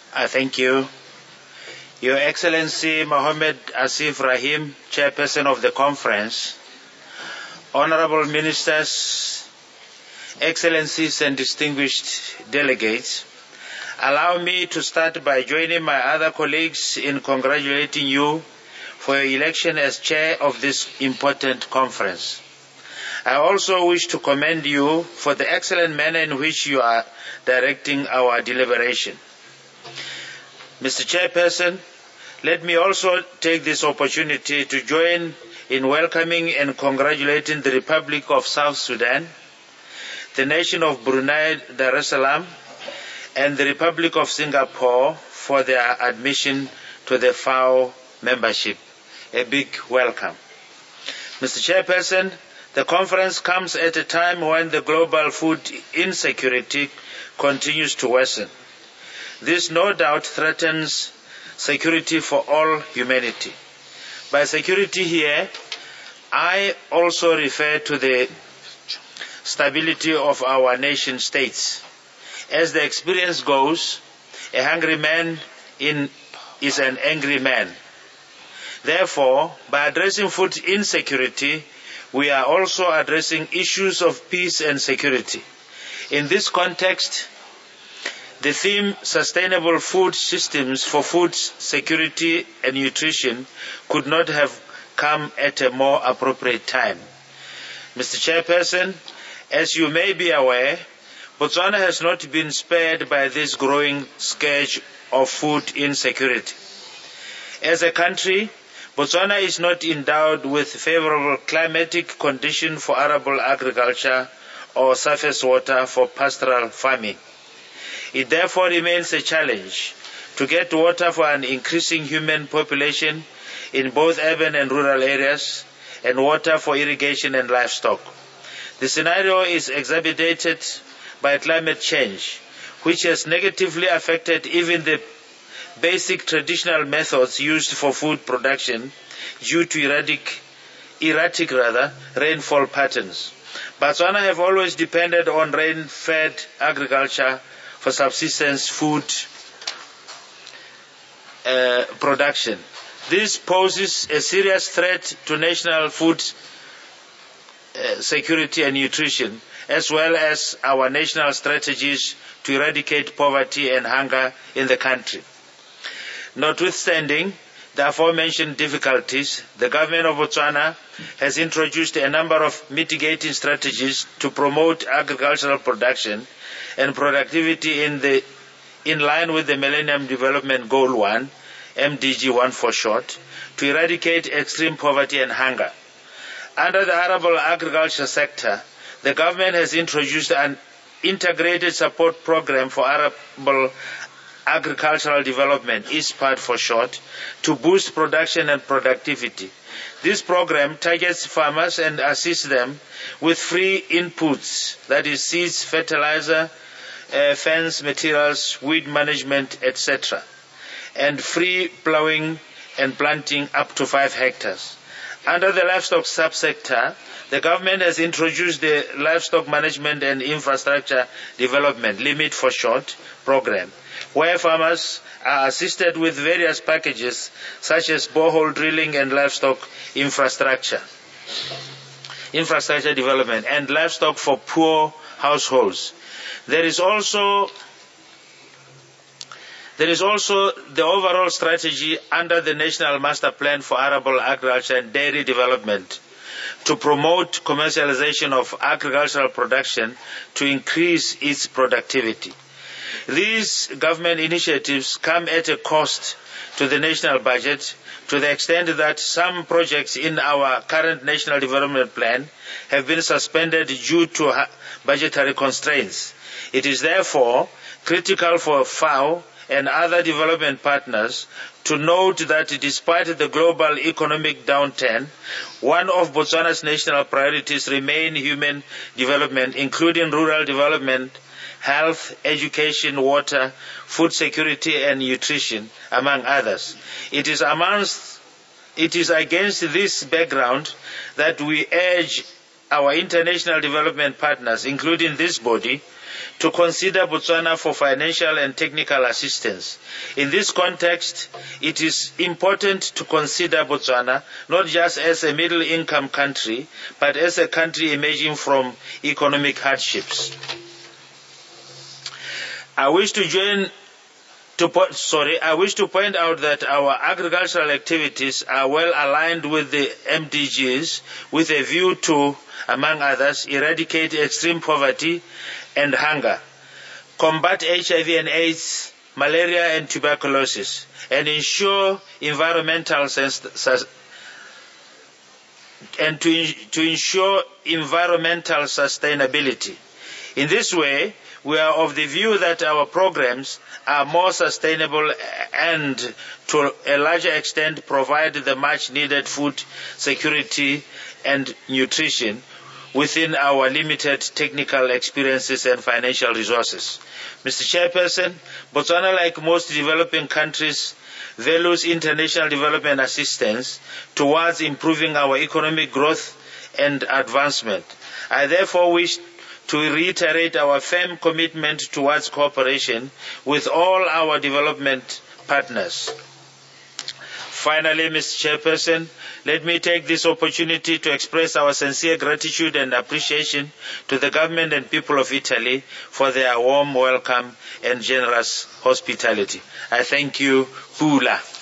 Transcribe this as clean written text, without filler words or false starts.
Thank you. Your Excellency Mohammed Asif Rahim, Chairperson of the Conference, Honorable Ministers, Excellencies and distinguished delegates, allow me to start by joining my other colleagues in congratulating you for your election as Chair of this important conference. I also wish to commend you for the excellent manner in which you are directing our deliberation. Mr. Chairperson, let me also take this opportunity to join in welcoming and congratulating the Republic of South Sudan, the nation of Brunei Darussalam, and the Republic of Singapore for their admission to the FAO membership. A big welcome. Mr. Chairperson, the conference comes at a time when the global food insecurity continues to worsen. This no doubt threatens security for all humanity. By security here, I also refer to the stability of our nation states. As the experience goes, a hungry man is an angry man. Therefore, by addressing food insecurity, we are also addressing issues of peace and security. In this context, the theme Sustainable Food Systems for Food Security and Nutrition could not have come at a more appropriate time. Mr. Chairperson, as you may be aware, Botswana has not been spared by this growing scourge of food insecurity. As a country, Botswana is not endowed with favorable climatic conditions for arable agriculture or surface water for pastoral farming. It therefore remains a challenge to get water for an increasing human population in both urban and rural areas, and water for irrigation and livestock. The scenario is exacerbated by climate change, which has negatively affected even the basic traditional methods used for food production due to erratic rainfall patterns. Botswana have always depended on rain-fed agriculture for subsistence food production. This poses a serious threat to national food security and nutrition, as well as our national strategies to eradicate poverty and hunger in the country. Notwithstanding the aforementioned difficulties, the government of Botswana has introduced a number of mitigating strategies to promote agricultural production and productivity in line with the Millennium Development Goal 1, MDG 1 for short, to eradicate extreme poverty and hunger. Under the arable agriculture sector, the government has introduced an integrated support program for arable agricultural development, ISPAD for short, to boost production and productivity. This program targets farmers and assists them with free inputs, that is seeds, fertilizer, fence materials, weed management, etc., and free plowing and planting up to 5 hectares. Under the livestock subsector, the government has introduced the Livestock Management and Infrastructure Development, LIMIT for short, program, where farmers are assisted with various packages such as borehole drilling and livestock infrastructure development, and livestock for poor households. There is also the overall strategy under the National Master Plan for Arable Agriculture and Dairy Development to promote commercialization of agricultural production to increase its productivity. These government initiatives come at a cost to the national budget to the extent that some projects in our current National Development Plan have been suspended due to budgetary constraints. It is therefore critical for FAO and other development partners to note that despite the global economic downturn, one of Botswana's national priorities remain human development, including rural development, health, education, water, food security and nutrition, among others. It is against this background that we urge our international development partners, including this body, to consider Botswana for financial and technical assistance. In this context, it is important to consider Botswana not just as a middle-income country, but as a country emerging from economic hardships. I wish to point out that our agricultural activities are well aligned with the MDGs with a view to, among others, eradicate extreme poverty and hunger, combat HIV and AIDS, malaria and tuberculosis, and to ensure environmental sustainability. In this way, we are of the view that our programs are more sustainable and to a larger extent provide the much needed food security and nutrition within our limited technical experiences and financial resources. Mr. Chairperson, Botswana, like most developing countries, values international development assistance towards improving our economic growth and advancement. I therefore wish to reiterate our firm commitment towards cooperation with all our development partners. Finally, Mr. Chairperson, let me take this opportunity to express our sincere gratitude and appreciation to the government and people of Italy for their warm welcome and generous hospitality. I thank you. Pula.